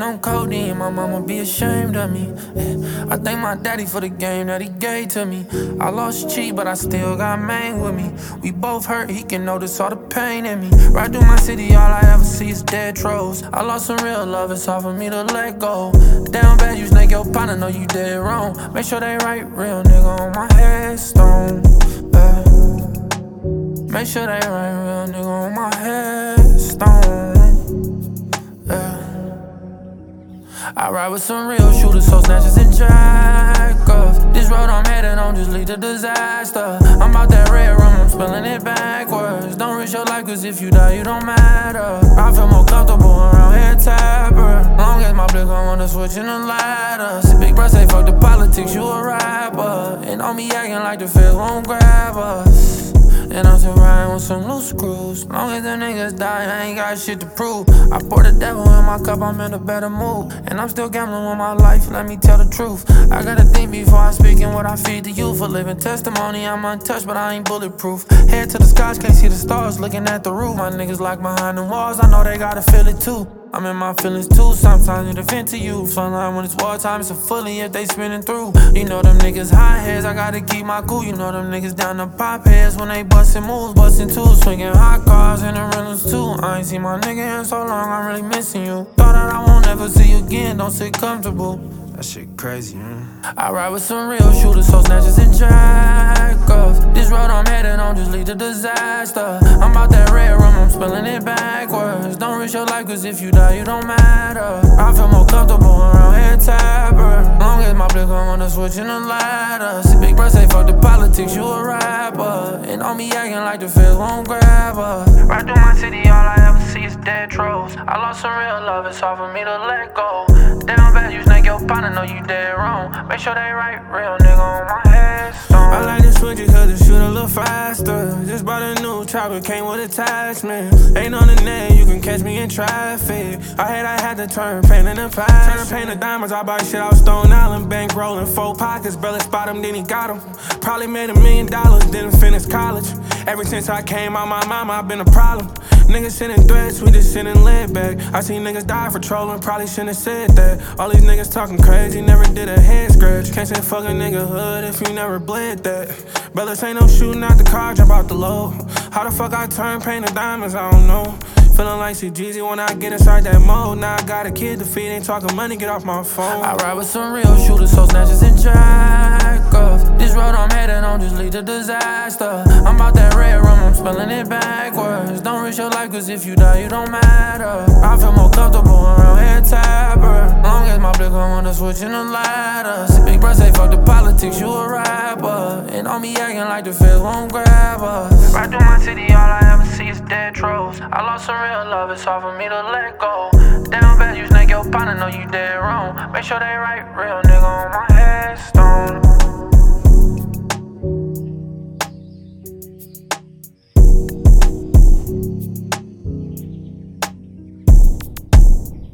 on codeine, my mama be ashamed of me. I thank my daddy for the game that he gave to me. I lost cheat, but I still got main with me. We both hurt, he can notice all the pain in me. Right through my city, all I ever see is dead trolls. I lost some real love, it's hard for me to let go. Down bad, you snake your partner, know you dead wrong. Make sure they write real nigga on my headstone. Make sure they write real nigga on my headstone. I ride with some real shooters, so snatchers and jack-offs. This road I'm headed on just lead to disaster. I'm out that red rum, I'm spilling it backwards. Don't risk your life, cause if you die, you don't matter. I feel more comfortable around here tapper. Long as my blick, I wanna switch in the ladder. See big bro say fuck the politics, you a rapper. And on me acting like the feds won't grab us. And I'm still riding with some loose screws. Long as the niggas die, I ain't got shit to prove. I pour the devil in my cup, I'm in a better mood. And I'm still gambling with my life, let me tell the truth. I gotta think before I speak and what I feed to you. For living testimony, I'm untouched, but I ain't bulletproof. Head to the skies, can't see the stars, looking at the roof. My niggas locked behind the walls, I know they gotta feel it too. I'm in my feelings too, sometimes need to vent to you. Frontline when it's wartime, it's a fully if they spinning through. You know them niggas high heads, I gotta keep my cool. You know them niggas down to pop heads when they bustin' moves, bustin' tools. Swinging hot cars and the rentals too. I ain't seen my nigga in so long, I'm really missing you. Thought that I won't ever see you again, don't sit comfortable. That shit crazy, man. I ride with some real shooters, so snatchers and jack-offs. This road I'm headed on just lead to disaster. I'm out that red rum, I'm spilling it backwards. Don't risk your life, cause if you die, you don't matter. I feel more comfortable around here tapper. Long as my blick, I wanna switch in the ladder. See big bro say fuck the politics, you a rapper. And on me acting like the feds won't grab us. Right through my city, all I ever see is dead trolls. I lost some real love, it's hard for me to let go. Down bad, you snake your partner, know you dead wrong. Make sure they write real nigga on my headstone. I like to switch it cause it shoot a little faster. Just bought a new chopper, came with attachment. Ain't on the net, you can catch me in traffic. I had to turn paint in the past. Turn paint the diamonds, I buy shit out Stone Island. Bank rolling 4 pockets, Bella spot him, then he got him. Probably made $1 million, didn't finish college. Ever since I came out my mama, I've been a problem. Niggas sending threats, we just sending lead back. I seen niggas die for trolling, probably shouldn't have said that. All these niggas talking crazy, never did a head scratch. Can't say fuck a nigga hood if you never bled that. Brothers ain't no shooting out the car, jump out the low. How the fuck I turn paint to diamonds, I don't know. Feeling like CGZ when I get inside that mode. Now I got a kid to feed, ain't talking money, get off my phone. I ride with some real shooters, so snatchers and jack-offs. This road I'm headed on just lead to disaster. I'm out that red rum, I'm spilling it backwards. Don't risk your life, cause if you die, you don't matter. I feel more comfortable around here tapper. Long as my blick, I wanna switch in the ladder. See big bro say fuck the politics, you a rapper. And on me acting like the feds won't grab us. Right through my city, all I ever see is dead trolls. I lost some real love, it's hard for me to let go. Down bad, you snake your partner, know you dead wrong. Make sure they write real nigga.